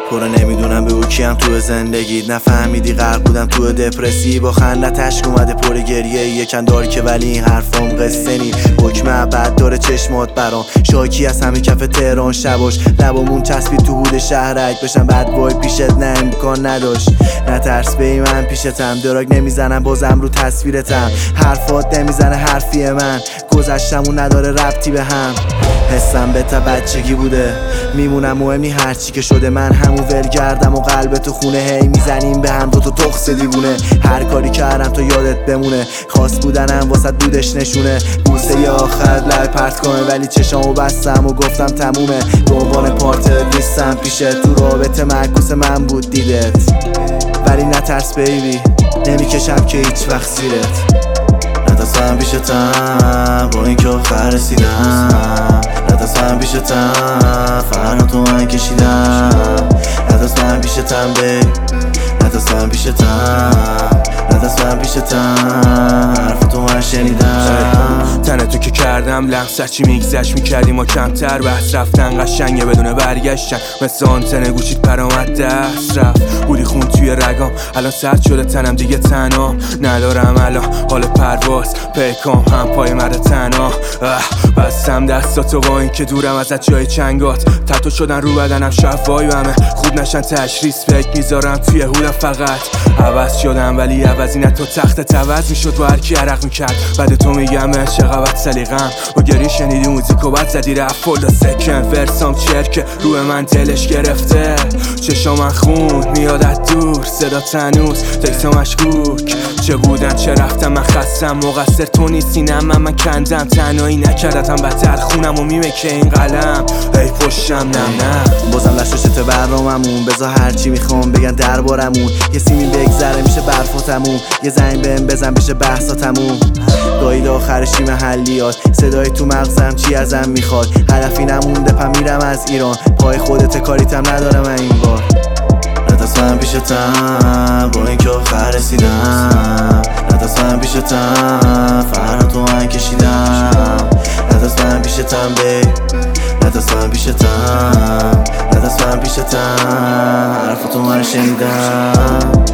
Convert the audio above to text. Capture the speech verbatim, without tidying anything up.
پره نمیدونم به او کیم تو زندگیت. نفهمیدی غرق بودم تو دپرسی، با خندت اشک اومده پر گریه. یکم داری که ولی این حرفام قصه نی. حکم ابد داره چشمات برام، شاکی از همه کف تهران شباش. لبامون چسبید تو هود شهرک، بشم بد بای پیشت نه امکان نداشت. نترس بی من پیشتم، دراگ نمیزنم بازم رو تصویرتم. حرفات نمیزنه حرفی من، گذشتمون نداره ربطی به هم. حسم به تا بچگی بوده، میمونم مهم نی هرچی که شده. من همون ولگردم و قلب تو خونه، هی میزنیم به هم دوتا تخص دیوونه. هر کاری کردم تو یادت بمونه، خواست بودنم واسه بودش نشونه. بوسه ی آخر لب پرت کنه، ولی چشامو بستم و گفتم تمومه. به عنوان پارتنر نیستم پیشت، تو رابطه معکوس من بود دیدت. ولی نترس بیبی، نمیکشم که هیچ وقت زیرت. ندستم پیشتم با این که آخر رسیدم. ندستم پیشتم فردا تو من کشیدم. ندستم پیشتم بی، ندستم پیشتم. ندستم پیشتم حرف تو من شنیدم. تنه تو که کردم لمس چی میگذشت میکردی ما کمتر. بحث رفتن قشنگه بدون برگشتن، مثل آنتن گوشید پرامد دست رفت. بودی خون توی رگام، الان سرد شده تنم دیگه تنها ندارم الان حال پرواز. پیکام هم پای مرد تنها، بستم دستاتو با این که دورم ازت جای چنگات. تتو شدن رو بدنم شب وایبمه، خوب نشن تشخیص فکر میذارم توی هودم. فقط عوض شدم ولی عوضی نه تو تختت عوض میشد با هرکی عرق میکرد. بعد تو میگم چقدر سلیقم با گری شنیدی موزیک و بعد زدی رفت فول سکن. ورسام چرکه روی من دلش گرفته، چشا من خون میادت دور. صدا تنوز تکسا مشکوک، چه بودن چه رفتم من خستم. مقصر تو نیستی نه من من کندم، تنهایی نکردتم بدتر خونم و میمه که این قلم ای پشتم. نه نه بازم لشوشت برناممون، بذار هرچی میخوام بگن دربارمون. یه سیمی بگذره میشه برفاتمون، یه زنگ بهم بزن بشه بحثاتمون. گاهی آخرشی محلیات، صدای تو مغزم چی ازم میخواد. هدفی نمونده پم میرم از ایران، پای خودت کاریتم ندارم این بار. ندستم پیشتم با این که آخر رسیدم. ندستم پیشتم فردا تو من کشیدم. ندستم پیشتم بی، ندستم پیشتم. ندستم پیشتم حرف تو من شنیدم.